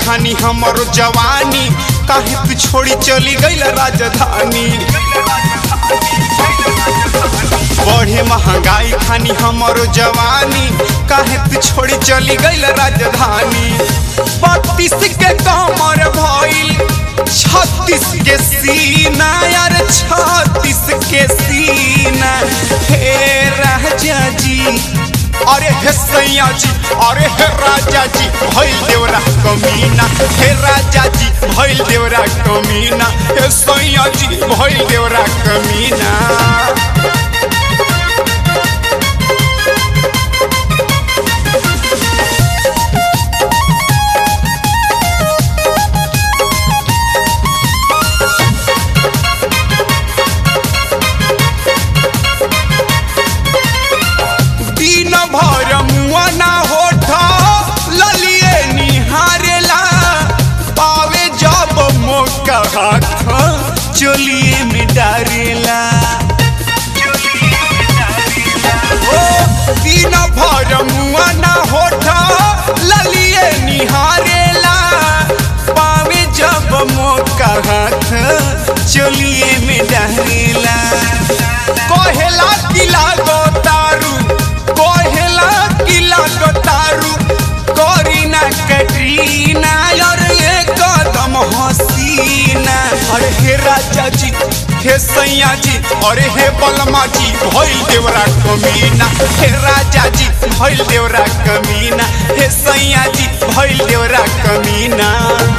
खानी हमरो जवानी काहे तू छोड़ी चली गइल राजधानी। बढ़े महंगाई खानी हमरो जवानी काहे तू छोड़ी चली गइल राजधानी। 32 के कमर भइल 36 के सीना यार 36 के सीना। हे राजा जी अरे हे सैया जी अरे हे राजा जी भइल देवरा कमीना। हे राजा जी भइल देवरा कमीना। हे सैया जी भइल देवरा कमीना। चोलिए में डारेला दिन भर मुआ ना होठा ललिए निहारेला। पावे जब मौका हाथ चोलिए में डारेला। कोहेला किला गो तारू कोहेला किला गो तारू करीना कैटरीना और ये कदम हसीना। अरे हे राजा जी हे सैया जी अरे हे बलमा जी भइल देवरा कमीना। हे राजा जी भइल देवरा कमीना। हे सैया जी भइल देवरा कमीना।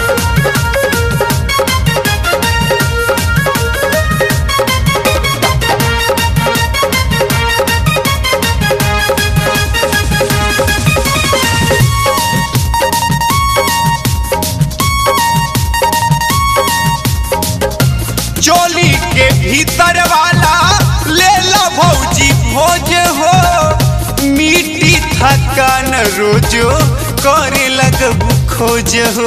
चोली के भीतर वाला ले लो भौजी भोज हो। मिट्टी थकान रोजो करे लगबू खोज हो।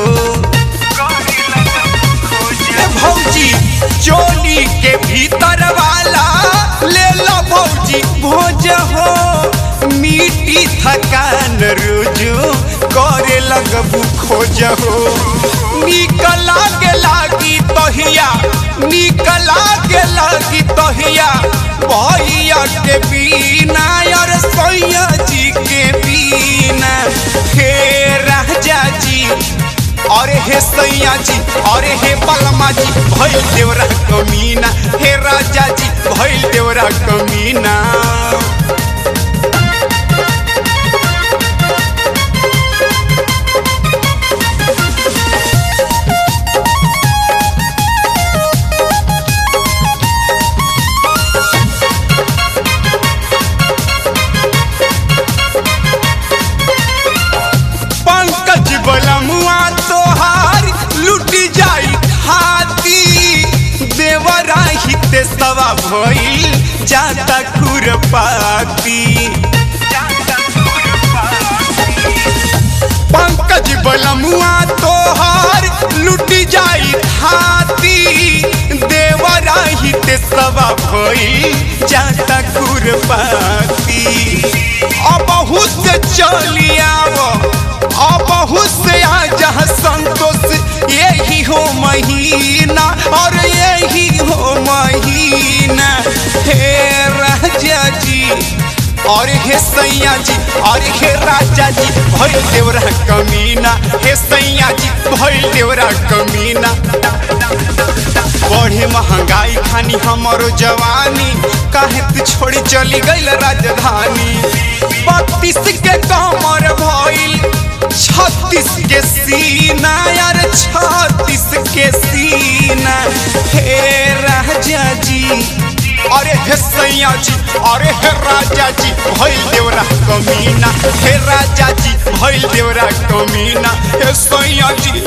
भौजी चोली के भीतर वाला ले लो भौजी भोज हो। मिट्टी थकान रोजो करे लगबू खोज हो। निकला के लागी तहिया निकला के लागी तहिया भैया के बिना और सैया जी के बिना। हे राजा जी अरे हे सैया जी अरे हे बलमा जी भइल देवरा कमीना। हे राजा जी भइल देवरा कमीना। बलमुआ तोहार लुटी जाई खाती। देवरा हिते सवा भइल जाता खुरपाती। पंकज बलमुआ तोहार लुटी जाई खाती। देवरा हिते सवा भइल जाता खुरपाती। अब बहुत से चली आवो बहुत से जहाँ संतोष यही हो महीना और यही हो महीना। हे राजा जी और हे सैया जी और हे राजा जी भइल देवरा कमीना। हे सैया जी भइल देवरा कमीना। बढ़े महंगाई खानी हमरो जवानी काहे तू छोड़ी चली गइल राजधानी। 32 के कमर भइल 36 के सीना यार 36 के सीना। हे राजा जी अरे हे सैया जी अरे हे राजा जी भइल देवरा कमीना। हे राजा जी भइल देवरा कमीना। हे सैया जी